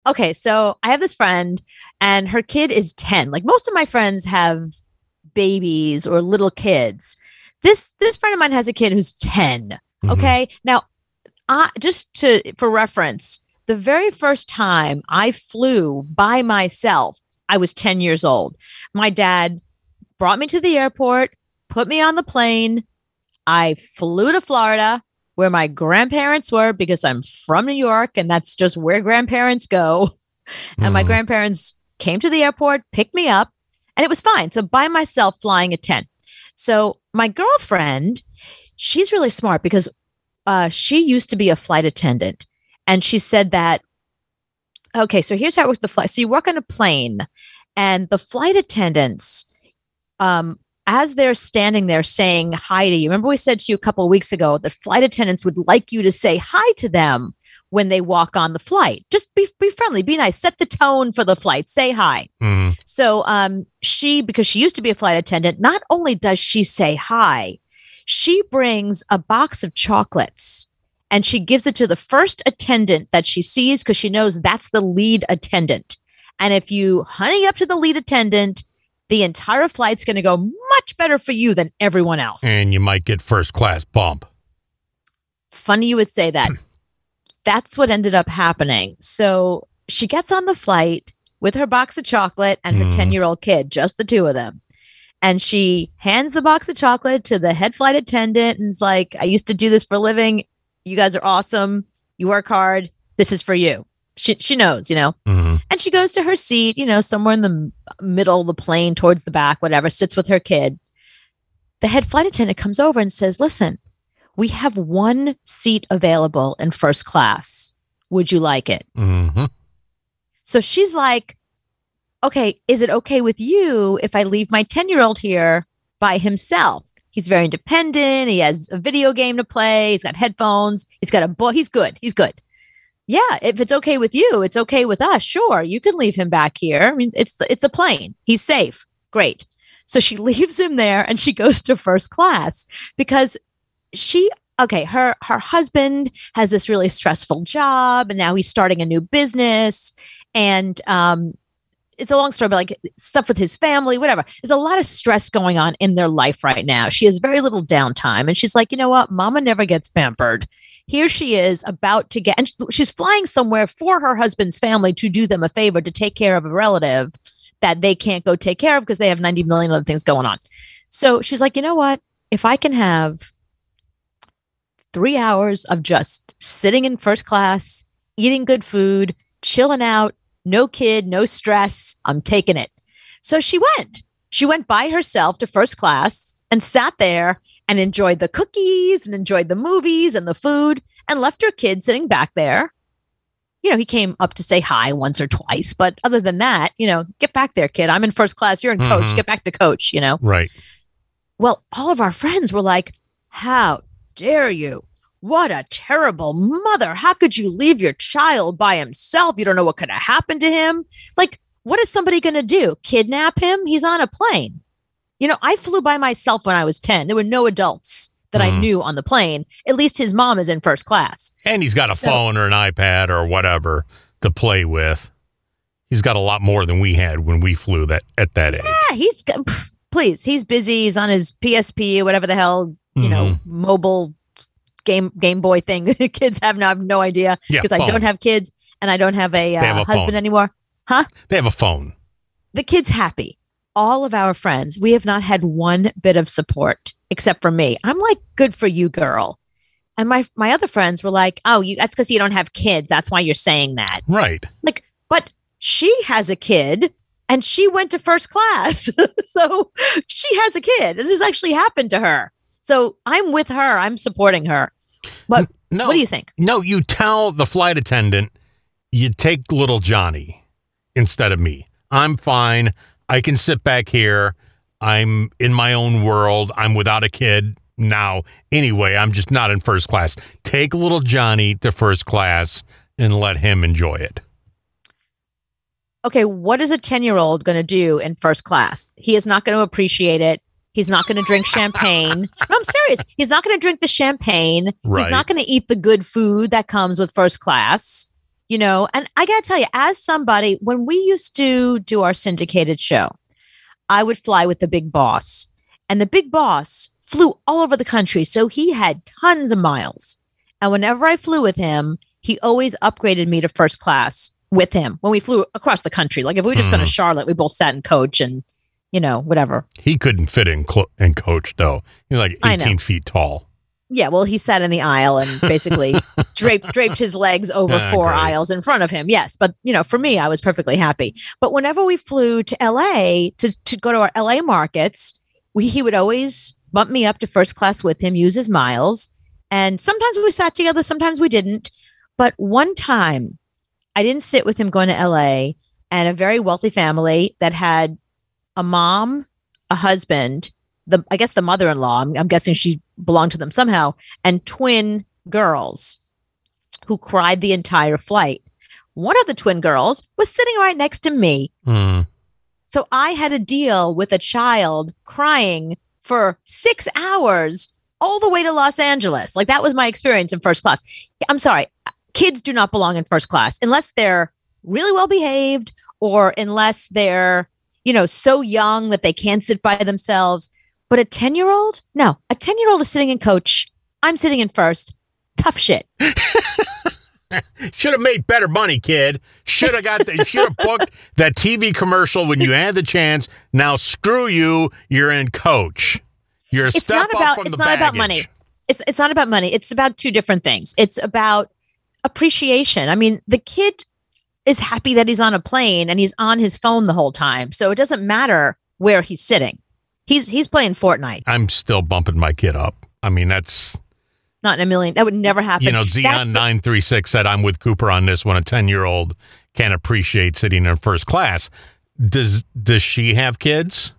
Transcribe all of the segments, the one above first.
Okay, so I have this friend and her kid is 10. Like most of my friends have babies or little kids. This friend of mine has a kid who's 10. Hmm. Okay? Now, just to for reference, the very first time I flew by myself, I was 10 years old. My dad brought me to the airport, put me on the plane. I flew to Florida where my grandparents were because I'm from New York and that's just where grandparents go. And my Hmm. grandparents came to the airport, picked me up, and it was fine. So by myself flying at 10. So my girlfriend, she's really smart because she used to be a flight attendant. And she said that, okay, so here's how it works the flight. So you work on a plane, and the flight attendants, as they're standing there saying hi to you, remember we said to you a couple of weeks ago that flight attendants would like you to say hi to them when they walk on the flight. Just be friendly, be nice, set the tone for the flight, say hi. Hmm. So because she used to be a flight attendant, not only does she say hi, she brings a box of chocolates and she gives it to the first attendant that she sees because she knows that's the lead attendant. And if you honey up to the lead attendant, the entire flight's going to go much better for you than everyone else. And you might get first class bump. Funny you would say that. That's what ended up happening. So she gets on the flight with her box of chocolate and her 10-year-old kid, just the two of them. And she hands the box of chocolate to the head flight attendant and is like, I used to do this for a living. You guys are awesome. You work hard. This is for you. She knows, Hmm. And she goes to her seat, somewhere in the middle of the plane towards the back, whatever, sits with her kid. The head flight attendant comes over and says, listen, we have one seat available in first class. Would you like it? Hmm. So she's like, okay, is it okay with you if I leave my 10-year-old here by himself? He's very independent. He has a video game to play. He's got headphones. He's got a book. He's good. He's good. Yeah, if it's okay with you, it's okay with us. Sure, you can leave him back here. I mean, it's a plane. He's safe. Great. So she leaves him there and she goes to first class because her husband has this really stressful job and now he's starting a new business and it's a long story, but like stuff with his family, whatever. There's a lot of stress going on in their life right now. She has very little downtime. And she's like, you know what? Mama never gets pampered. Here she is about to get, and she's flying somewhere for her husband's family to do them a favor, to take care of a relative that they can't go take care of because they have 90 million other things going on. So she's like, you know what? If I can have 3 hours of just sitting in first class, eating good food, chilling out, no kid, no stress, I'm taking it. So she went. She went by herself to first class and sat there and enjoyed the cookies and enjoyed the movies and the food and left her kid sitting back there. He came up to say hi once or twice, but other than that, get back there, kid. I'm in first class. You're in coach. Get back to coach. Right. Well, all of our friends were like, how dare you? What a terrible mother. How could you leave your child by himself? You don't know what could have happened to him. Like, what is somebody going to do? Kidnap him? He's on a plane. I flew by myself when I was 10. There were no adults that I knew on the plane. At least his mom is in first class. And he's got a phone or an iPad or whatever to play with. He's got a lot more than we had when we flew at that age. Yeah, he's busy. He's on his PSP or whatever the hell, mobile Game Boy thing. The kids have now. I have no idea because I don't have kids and I don't have a husband phone anymore. Huh? They have a phone. The kid's happy. All of our friends, we have not had one bit of support except for me. I'm like, good for you, girl. And my other friends were like, oh, that's because you don't have kids. That's why you're saying that. Right. Like, but she has a kid and she went to first class. So she has a kid. This has actually happened to her. So I'm with her. I'm supporting her. But what do you think? No, you tell the flight attendant you take little Johnny instead of me. I'm fine. I can sit back here. I'm in my own world. I'm without a kid now. Anyway, I'm just not in first class. Take little Johnny to first class and let him enjoy it. Okay, what is a 10-year-old going to do in first class? He is not going to appreciate it. He's not going to drink champagne. No, I'm serious. He's not going to drink the champagne. Right. He's not going to eat the good food that comes with first class. And I got to tell you, as somebody, when we used to do our syndicated show, I would fly with the big boss, and the big boss flew all over the country. So he had tons of miles. And whenever I flew with him, he always upgraded me to first class with him when we flew across the country. Like if we were just going to Charlotte, we both sat in coach and, whatever. He couldn't fit in coach, though. He's like 18 feet tall. Yeah, well, he sat in the aisle and basically draped his legs over four aisles in front of him. Yes, but for me, I was perfectly happy. But whenever we flew to LA to go to our LA markets, he would always bump me up to first class with him, use his miles. And sometimes we sat together, sometimes we didn't. But one time, I didn't sit with him going to LA, and a very wealthy family that had a mom, a husband, I guess the mother-in-law, I'm guessing she belonged to them somehow, and twin girls who cried the entire flight. One of the twin girls was sitting right next to me. So I had to deal with a child crying for 6 hours all the way to Los Angeles. Like that was my experience in first class. I'm sorry. Kids do not belong in first class unless they're really well behaved or unless they're, so young that they can't sit by themselves. But a 10-year-old? No, a 10-year-old is sitting in coach. I'm sitting in first. Tough shit. Should have made better money, kid. Should have booked that TV commercial when you had the chance. Now screw you. You're in coach. You're a step up from the baggage. It's not about money. It's not about money. It's about two different things. It's about appreciation. I mean, the kid is happy that he's on a plane and he's on his phone the whole time. So it doesn't matter where he's sitting. He's playing Fortnite. I'm still bumping my kid up. I mean, that's not in a million. That would never happen. Xeon936 said I'm with Cooper on this when a 10-year-old can't appreciate sitting in first class. Does she have kids?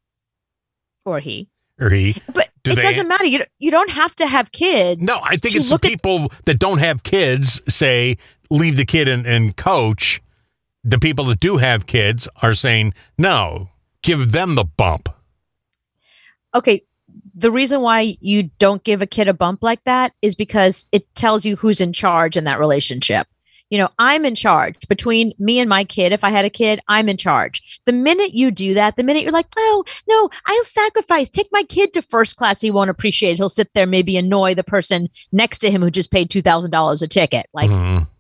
Or he. But it doesn't matter. You don't have to have kids. No, I think it's the people that don't have kids say leave the kid in coach. The people that do have kids are saying, no, give them the bump. Okay, the reason why you don't give a kid a bump like that is because it tells you who's in charge in that relationship. I'm in charge. Between me and my kid, if I had a kid, I'm in charge. The minute you do that, the minute you're like, oh, no, I'll sacrifice. Take my kid to first class. He won't appreciate it. He'll sit there, maybe annoy the person next to him who just paid $2,000 a ticket. Like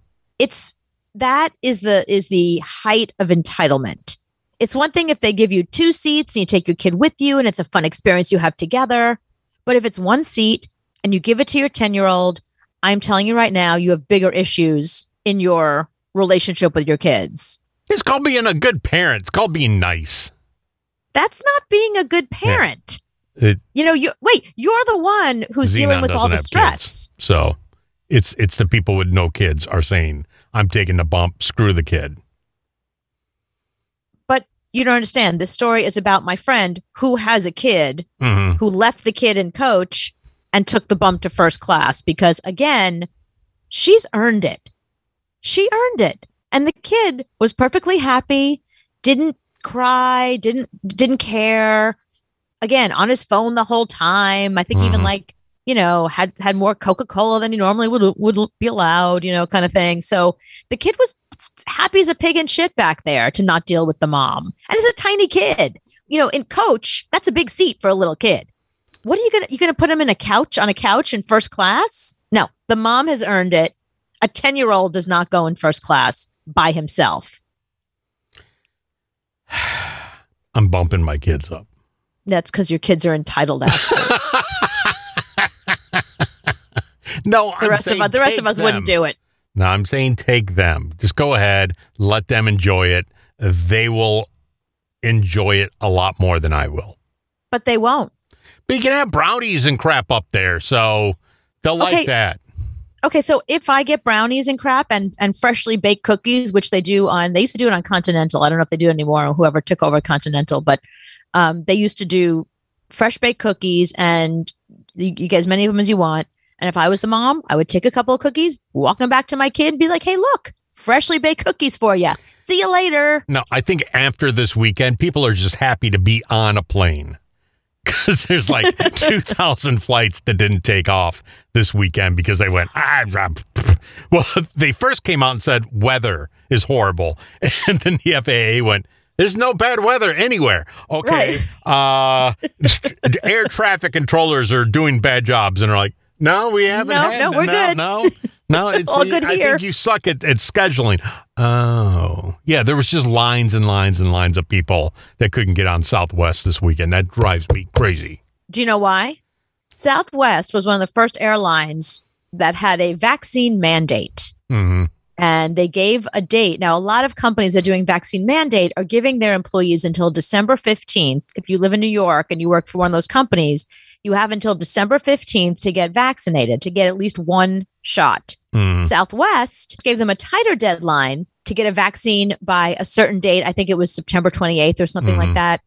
that is the height of entitlement. It's one thing if they give you 2 seats and you take your kid with you and it's a fun experience you have together. But if it's 1 seat and you give it to your 10-year-old, I'm telling you right now, you have bigger issues in your relationship with your kids. It's called being a good parent. It's called being nice. That's not being a good parent. Yeah. You're the one who's dealing with all the stress. Kids. So it's the people with no kids are saying, I'm taking the bump, screw the kid. But you don't understand. This story is about my friend who has a kid who left the kid in coach and took the bump to first class because, again, she's earned it. She earned it. And the kid was perfectly happy, didn't cry, didn't care. Again, on his phone the whole time. I think even had more Coca-Cola than he normally would be allowed, kind of thing. So the kid was happy as a pig in shit back there to not deal with the mom. And it's a tiny kid. In coach, that's a big seat for a little kid. What are you gonna put him on a couch in first class? No, the mom has earned it. A 10-year-old does not go in first class by himself. I'm bumping my kids up. That's because your kids are entitled assholes. No, the rest of us wouldn't do it. No, I'm saying take them. Just go ahead, let them enjoy it. They will enjoy it a lot more than I will. But they won't. But you can have brownies and crap up there, so they'll like that. Okay, so if I get brownies and crap and freshly baked cookies, which they used to do it on Continental. I don't know if they do it anymore or whoever took over Continental, but they used to do fresh baked cookies and you get as many of them as you want. And if I was the mom, I would take a couple of cookies, walk them back to my kid and be like, hey, look, freshly baked cookies for you. See you later. No, I think after this weekend, people are just happy to be on a plane. because there's like 2,000 flights that didn't take off this weekend because they went, well, they first came out and said weather is horrible. And then the FAA went, there's no bad weather anywhere. Okay. Right. Air traffic controllers are doing bad jobs. And they're like, no, we haven't. No, we're good. No, it's all good here. I think you suck at scheduling. Oh, yeah. There was just lines and lines and lines of people that couldn't get on Southwest this weekend. That drives me crazy. Do you know why? Southwest was one of the first airlines that had a vaccine mandate. Mm-hmm. And they gave a date. Now, a lot of companies that are doing vaccine mandate are giving their employees until December 15th. If you live in New York and you work for one of those companies, you have until December 15th to get vaccinated, to get at least one shot. Southwest gave them a tighter deadline to get a vaccine by a certain date. I think it was September 28th or something like that.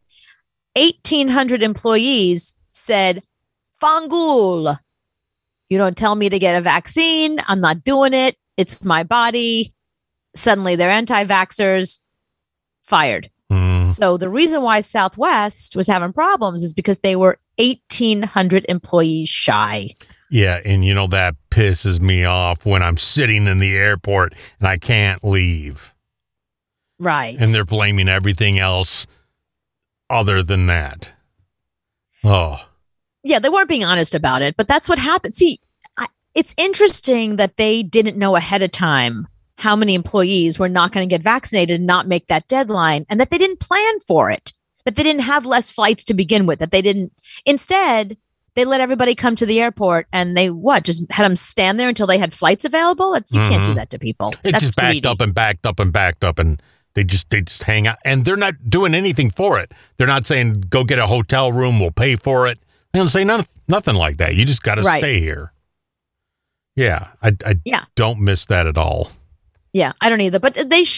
1,800 employees said, Fangul, you don't tell me to get a vaccine. I'm not doing it. It's my body. Suddenly they're anti-vaxxers, fired. So the reason why Southwest was having problems is because they were 1,800 employees shy. Yeah, and you know, that pisses me off when I'm sitting in the airport and I can't leave. Right. And they're blaming everything else other than that. Oh. Yeah, they weren't being honest about it, but that's what happened. See, it's interesting that they didn't know ahead of time how many employees were not going to get vaccinated and not make that deadline, and that they didn't plan for it, that they didn't have less flights to begin with, that they didn't. Instead, they let everybody come to the airport and they just had them stand there until they had flights available. You can't do that to people. It just backed up and backed up and backed up, and they just hang out, and they're not doing anything for it. They're not saying, go get a hotel room, we'll pay for it. They don't say nothing like that. You just got to stay here. Yeah, I don't miss that at all. Yeah, I don't either. But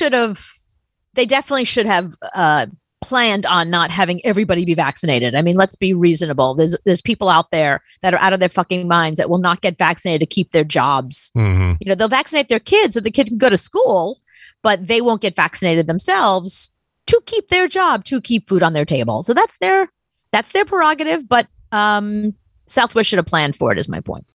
they definitely should have planned on not having everybody be vaccinated. I mean, let's be reasonable. There's people out there that are out of their fucking minds that will not get vaccinated to keep their jobs. You know, they'll vaccinate their kids so the kids can go to school, but they won't get vaccinated themselves to keep their job, to keep food on their table. So that's their prerogative. But Southwest should have planned for it, is my point.